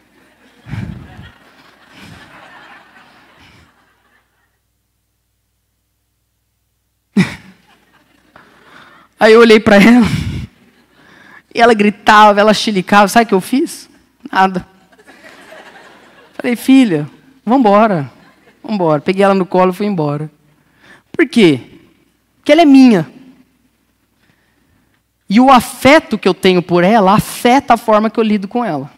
Aí eu olhei para ela. E ela gritava, ela chilicava. Sabe o que eu fiz? Nada. Falei, filha, vamos embora. Peguei ela no colo e fui embora. Por quê? Porque ela é minha. E o afeto que eu tenho por ela afeta a forma que eu lido com ela.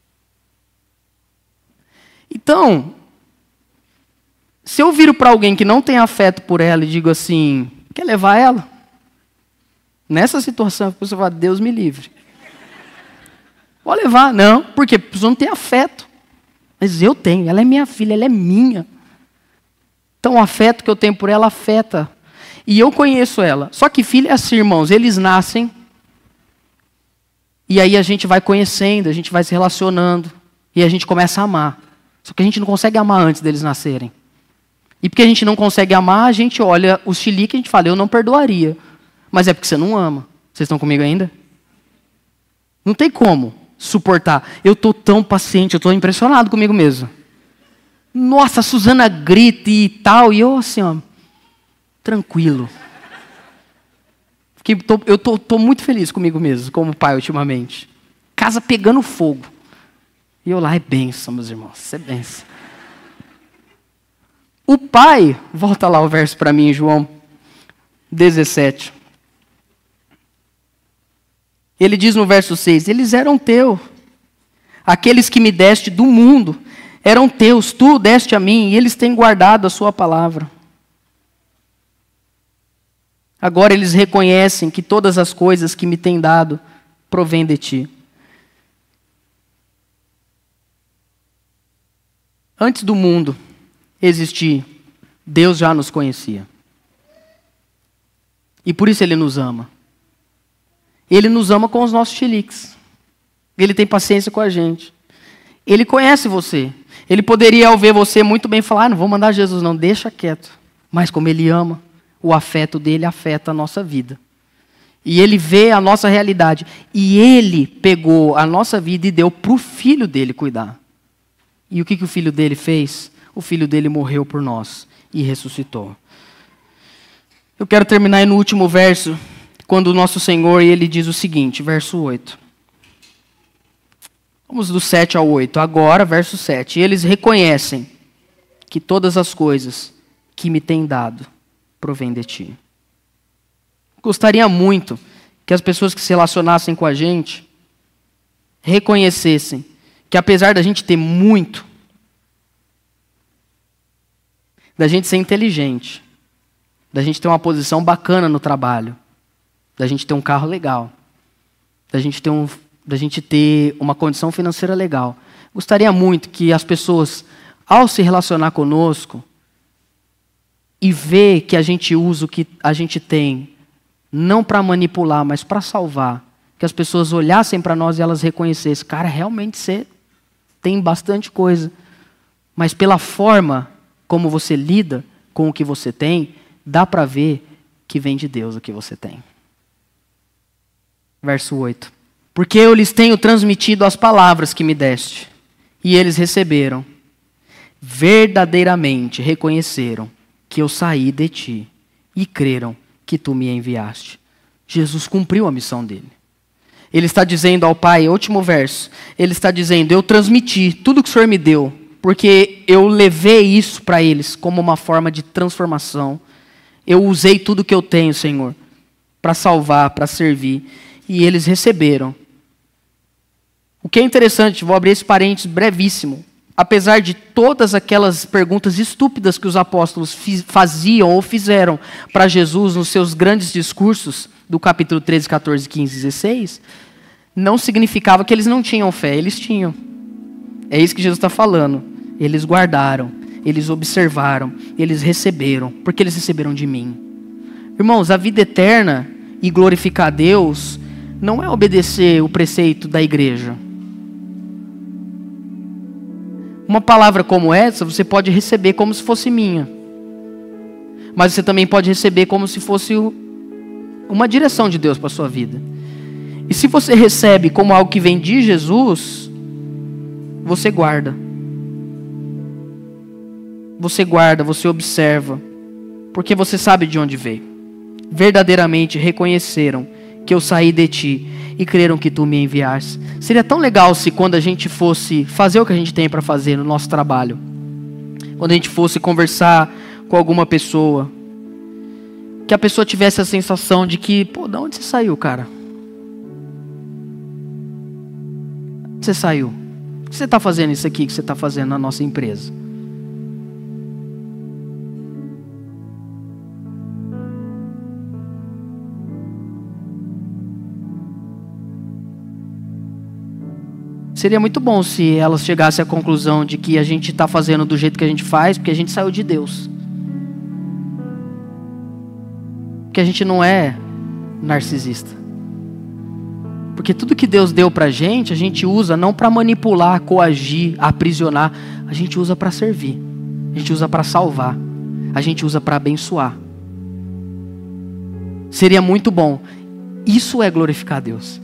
Então, se eu viro para alguém que não tem afeto por ela e digo assim, quer levar ela? Nessa situação, a pessoa fala, Deus me livre. Pode levar. Não, porque a pessoa não tem afeto. Mas eu tenho, ela é minha filha, ela é minha. Então o afeto que eu tenho por ela afeta. E eu conheço ela. Só que filho é assim, irmãos, eles nascem. E aí a gente vai conhecendo, a gente vai se relacionando. E a gente começa a amar. Só que a gente não consegue amar antes deles nascerem. E porque a gente não consegue amar, a gente olha o chilique e a gente fala, eu não perdoaria. Mas é porque você não ama. Vocês estão comigo ainda? Não tem como suportar. Eu estou tão paciente, eu estou impressionado comigo mesmo. Nossa, a Suzana grita e tal, e eu assim, ó, tranquilo. Eu estou muito feliz comigo mesmo, como pai ultimamente. Casa pegando fogo. E eu lá, é bênção, meus irmãos, isso é bênção. O pai, volta lá o verso para mim, João 17. Ele diz no verso 6, eles eram teus. Aqueles que me deste do mundo eram teus, tu deste a mim, e eles têm guardado a sua palavra. Agora eles reconhecem que todas as coisas que me têm dado provêm de ti. Antes do mundo existir, Deus já nos conhecia. E por isso Ele nos ama. Ele nos ama com os nossos chiliques. Ele tem paciência com a gente. Ele conhece você. Ele poderia, ao ver você, muito bem falar, não vou mandar Jesus não, deixa quieto. Mas como Ele ama, o afeto dele afeta a nossa vida. E Ele vê a nossa realidade. E Ele pegou a nossa vida e deu para o Filho dele cuidar. E o que o Filho dele fez? O Filho dele morreu por nós e ressuscitou. Eu quero terminar aí no último verso, quando o nosso Senhor, Ele diz o seguinte, verso 8. Vamos do 7 ao 8. Agora, verso 7. Eles reconhecem que todas as coisas que me têm dado provém de ti. Gostaria muito que as pessoas que se relacionassem com a gente reconhecessem que apesar da gente ter muito, da gente ser inteligente, da gente ter uma posição bacana no trabalho, da gente ter um carro legal, da gente ter uma condição financeira legal. Gostaria muito que as pessoas, ao se relacionar conosco, e ver que a gente usa o que a gente tem, não para manipular, mas para salvar, que as pessoas olhassem para nós e elas reconhecessem, cara, realmente você tem bastante coisa, mas pela forma como você lida com o que você tem, dá para ver que vem de Deus o que você tem. Verso 8. Porque eu lhes tenho transmitido as palavras que me deste, e eles receberam, verdadeiramente reconheceram que eu saí de ti, e creram que tu me enviaste. Jesus cumpriu a missão dele. Ele está dizendo ao Pai, último verso, ele está dizendo, eu transmiti tudo que o Senhor me deu, porque eu levei isso para eles como uma forma de transformação. Eu usei tudo que eu tenho, Senhor, para salvar, para servir, e eles receberam. O que é interessante, vou abrir esse parênteses brevíssimo, apesar de todas aquelas perguntas estúpidas que os apóstolos faziam ou fizeram para Jesus nos seus grandes discursos, do capítulo 13, 14, 15, 16, não significava que eles não tinham fé, eles tinham. É isso que Jesus está falando. Eles guardaram, eles observaram, eles receberam, porque eles receberam de mim. Irmãos, a vida eterna e glorificar a Deus não é obedecer o preceito da igreja. Uma palavra como essa, você pode receber como se fosse minha. Mas você também pode receber como se fosse uma direção de Deus para a sua vida. E se você recebe como algo que vem de Jesus, você guarda. Você guarda, você observa. Porque você sabe de onde veio. Verdadeiramente reconheceram que eu saí de ti e creram que tu me enviaste. Seria tão legal se quando a gente fosse fazer o que a gente tem para fazer no nosso trabalho, quando a gente fosse conversar com alguma pessoa, que a pessoa tivesse a sensação de que, pô, de onde você saiu, cara? Você saiu? Por que você está fazendo isso aqui que você está fazendo na nossa empresa? Seria muito bom se elas chegassem à conclusão de que a gente está fazendo do jeito que a gente faz, porque a gente saiu de Deus. Porque a gente não é narcisista. Porque tudo que Deus deu para a gente usa não para manipular, coagir, aprisionar. A gente usa para servir. A gente usa para salvar. a gente usa para abençoar. Seria muito bom. Isso é glorificar a Deus.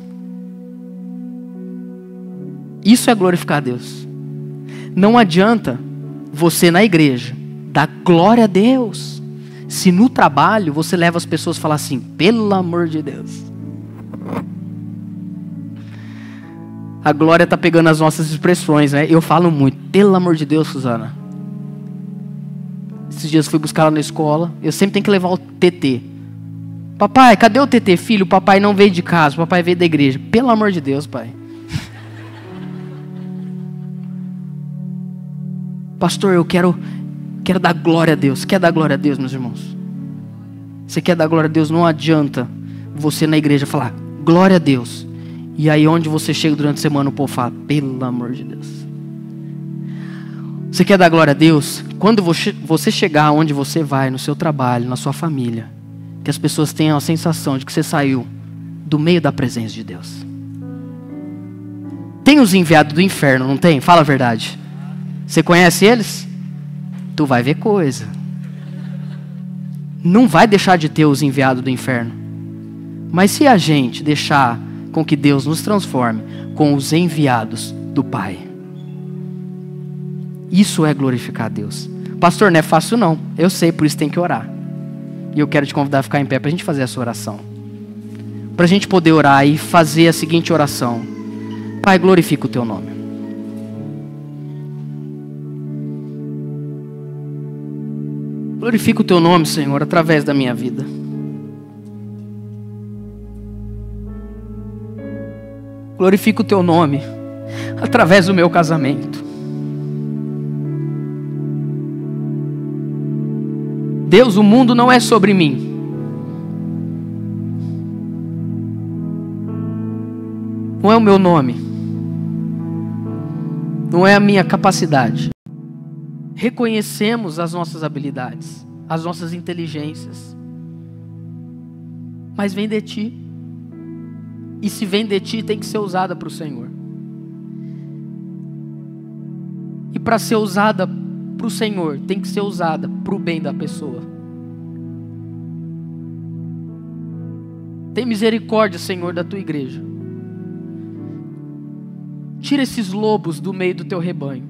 Isso é glorificar a Deus. Não adianta você na igreja dar glória a Deus se no trabalho você leva as pessoas a falar assim, pelo amor de Deus. A Glória está pegando as nossas expressões, né? Eu falo muito, pelo amor de Deus, Suzana. Esses dias eu fui buscar ela na escola, eu sempre tenho que levar o TT. Papai, cadê o TT? Filho, o papai não veio de casa, o papai veio da igreja. Pelo amor de Deus, pai. Pastor, eu quero dar glória a Deus. Quer dar glória a Deus, meus irmãos? Você quer dar glória a Deus? Não adianta você na igreja falar, glória a Deus. E aí onde você chega durante a semana, o povo fala, pelo amor de Deus. Você quer dar glória a Deus? Quando você chegar onde você vai, no seu trabalho, na sua família, que as pessoas tenham a sensação de que você saiu do meio da presença de Deus. Tem os enviados do inferno, não tem? Fala a verdade. Você conhece eles? Tu vai ver coisa. Não vai deixar de ter os enviados do inferno. Mas se a gente deixar com que Deus nos transforme com os enviados do Pai, isso é glorificar a Deus. Pastor, não é fácil não. Eu sei, por isso tem que orar. E eu quero te convidar a ficar em pé para a gente fazer essa oração. Para a gente poder orar e fazer a seguinte oração. Pai, glorifica o teu nome. Glorifica o teu nome, Senhor, através da minha vida. Glorifica o teu nome através do meu casamento. Deus, o mundo não é sobre mim. Não é o meu nome. Não é a minha capacidade. Reconhecemos as nossas habilidades, as nossas inteligências. Mas vem de Ti. E se vem de Ti, tem que ser usada para o Senhor. E para ser usada para o Senhor, tem que ser usada para o bem da pessoa. Tem misericórdia, Senhor, da Tua igreja. Tira esses lobos do meio do Teu rebanho.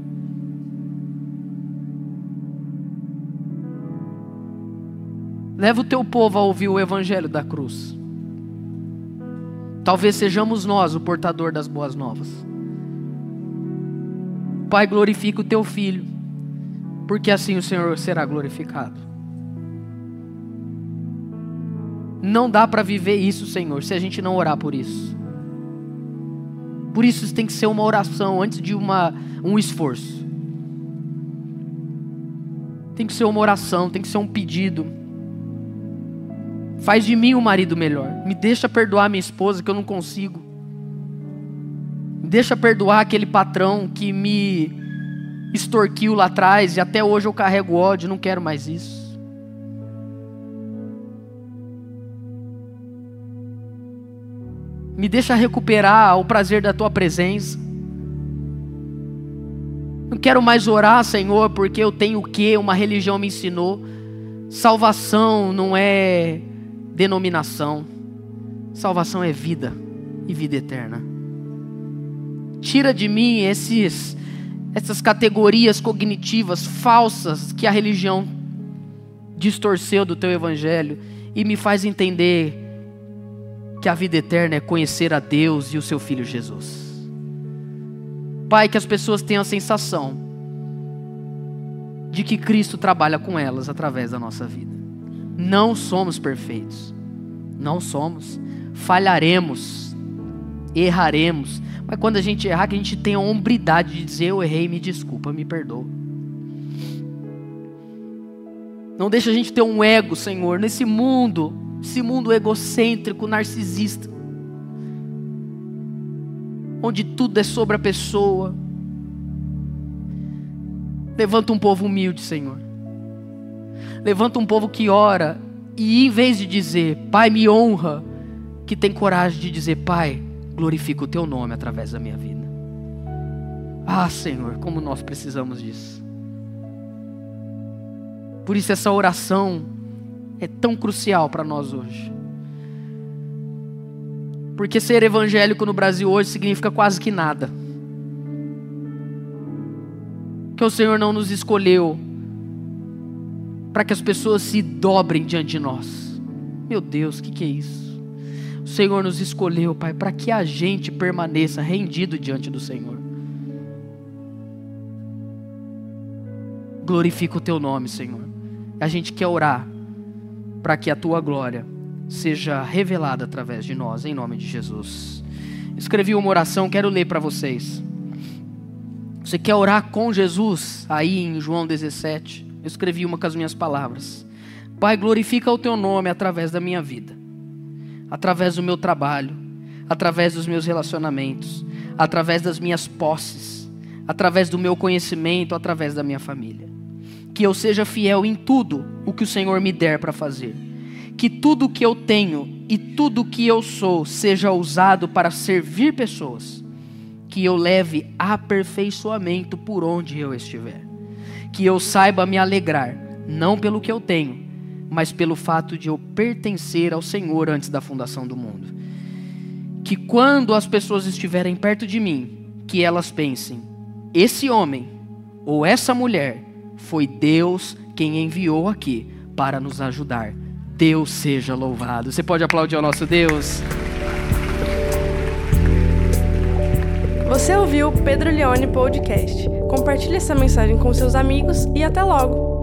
Leva o Teu povo a ouvir o Evangelho da cruz. Talvez sejamos nós o portador das boas novas. Pai, glorifica o Teu Filho, porque assim o Senhor será glorificado. Não dá para viver isso, Senhor, se a gente não orar por isso. Por isso tem que ser uma oração antes de um esforço. Tem que ser uma oração, tem que ser um pedido. Faz de mim um marido melhor. Me deixa perdoar minha esposa que eu não consigo. Me deixa perdoar aquele patrão que me extorquiu lá atrás e até hoje eu carrego ódio, não quero mais isso. Me deixa recuperar o prazer da Tua presença. Não quero mais orar, Senhor, porque eu tenho o que uma religião me ensinou. Salvação não é denominação. Salvação é vida e vida eterna. Tira de mim essas categorias cognitivas falsas que a religião distorceu do Teu Evangelho e me faz entender que a vida eterna é conhecer a Deus e o Seu Filho Jesus. Pai, que as pessoas tenham a sensação de que Cristo trabalha com elas através da nossa vida. Não somos perfeitos. Não somos. Falharemos. Erraremos. Mas quando a gente errar, que a gente tenha a hombridade de dizer, eu errei, me desculpa, me perdoa. Não deixa a gente ter um ego, Senhor, nesse mundo egocêntrico, narcisista, onde tudo é sobre a pessoa. Levanta um povo humilde, Senhor. Levanta um povo que ora e em vez de dizer, Pai, me honra, que tem coragem de dizer, Pai, glorifica o Teu nome através da minha vida. Ah, Senhor, como nós precisamos disso. Por isso essa oração é tão crucial para nós hoje. Porque ser evangélico no Brasil hoje significa quase que nada. Que o Senhor não nos escolheu para que as pessoas se dobrem diante de nós. Meu Deus, o que é isso? O Senhor nos escolheu, Pai, para que a gente permaneça rendido diante do Senhor. Glorifica o Teu nome, Senhor. A gente quer orar para que a Tua glória seja revelada através de nós, em nome de Jesus. Escrevi uma oração, quero ler para vocês. Você quer orar com Jesus? Aí em João 17, eu escrevi uma com as minhas palavras. Pai, glorifica o Teu nome através da minha vida, através do meu trabalho, através dos meus relacionamentos, através das minhas posses, através do meu conhecimento, através da minha família. Que eu seja fiel em tudo o que o Senhor me der para fazer. Que tudo o que eu tenho e tudo o que eu sou seja usado para servir pessoas. Que eu leve aperfeiçoamento por onde eu estiver. Que eu saiba me alegrar, não pelo que eu tenho, mas pelo fato de eu pertencer ao Senhor antes da fundação do mundo. Que quando as pessoas estiverem perto de mim, que elas pensem, esse homem ou essa mulher foi Deus quem enviou aqui para nos ajudar. Deus seja louvado. Você pode aplaudir ao nosso Deus? Você ouviu o Pedro Leone Podcast. Compartilhe essa mensagem com seus amigos e até logo!